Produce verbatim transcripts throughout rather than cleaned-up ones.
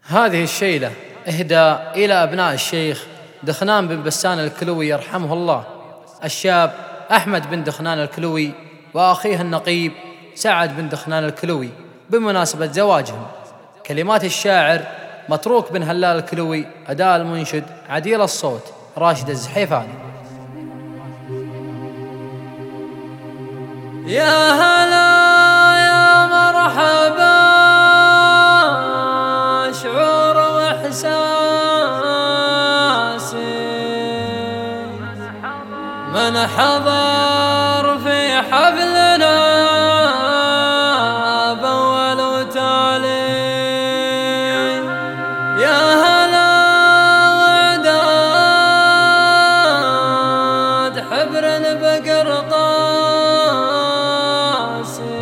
هذه الشيلة إهداء إلى أبناء الشيخ دخنان بن بسان الكلوي يرحمه الله، الشاب أحمد بن دخنان الكلوي وأخيه النقيب سعد بن دخنان الكلوي بمناسبة زواجهم. كلمات الشاعر متروك بن هلال الكلوي، أداء المنشد عديل الصوت راشد الزحيفاني. يا هلا يا مرحبا شعور واحساسي من حضر في حفلنا بأول وتالي. يا هلا وعداد حبر بقرطاسي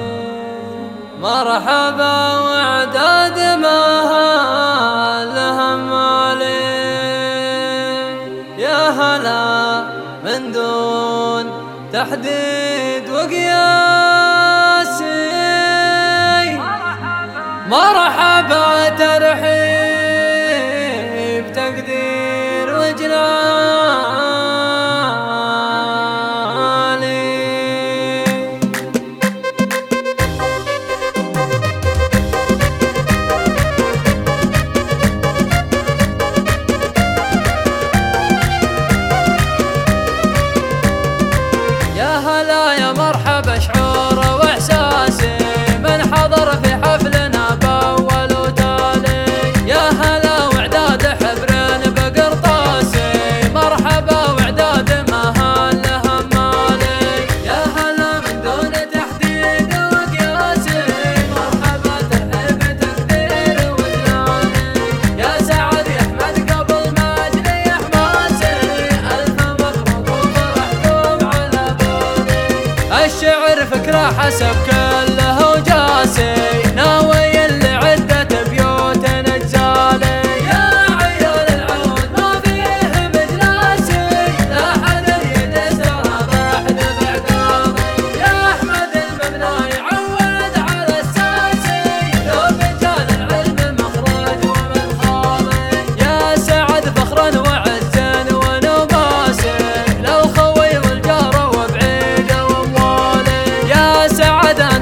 مرحبا وعداد ما لهم علي. يا هلا من دون تحديد وقياسي مرحبا ترحيب تقدير وجلالي. يا هلا يا مرحبا شعور واحساسي من حضر في حفلنا بأول وتالي. يا هلا وعداد حبر بقرطاسي مرحبا وعداد ما هلهم مالي. يا هلا من دون تحديد وقياسي مرحبا ترحيب تقدير وجلالي. يا سعد يا احمد قبل ما اجري حماسي الف مبروك وفرحكم على بالي. الشعر فكره حسب كله وجاسي ناوي اللي عدة بيوت نجالي. يا عيال العود ما فيه مجلاسي لا حد يدسر بحد بعقابي. يا احمد المبنى يعود على الساسي لو مجال العلم مخرج ومنخالي. يا سعد فخرا وعزا ونباسي للخوي والجار وبعيد واموالي. يا سعد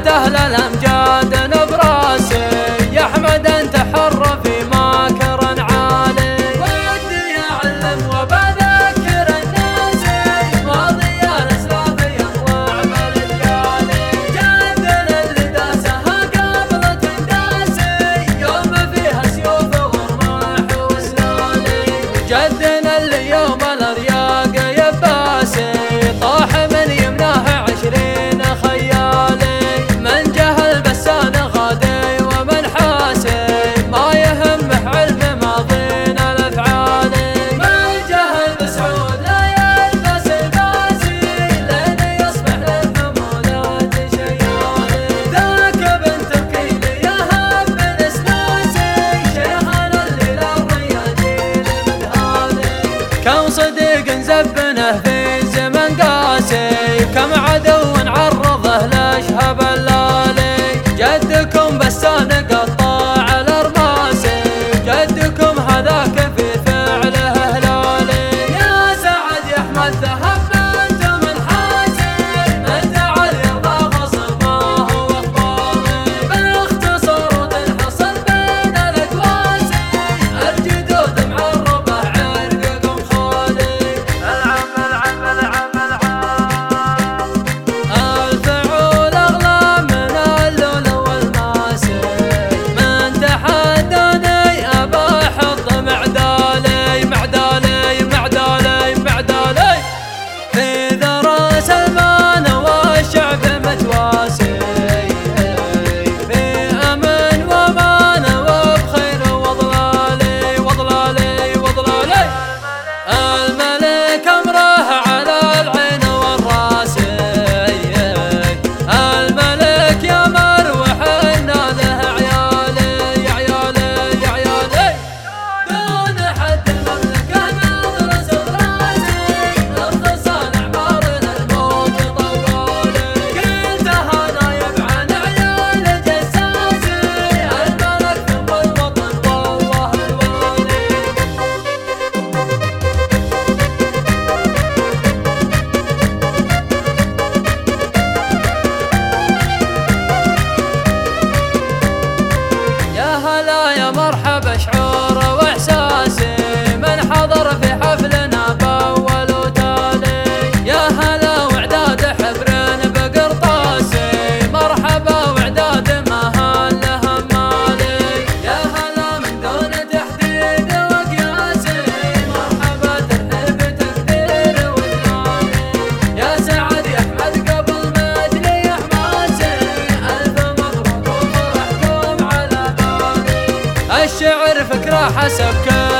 هلا يا مرحبا شعور واحساسي من حضر في حفلنا باول وتالي. يا هلا واعداد حبرين بقرطاسي مرحبا واعداد ما هله مالي. يا هلا من دون تحديد وقياسي مرحبا ترحيب تقدير وتنالي. يا سعد يا احمد قبل ما ادري حماسي الف مبروك وفرحكم على بالي. الشعر فكره حسب كل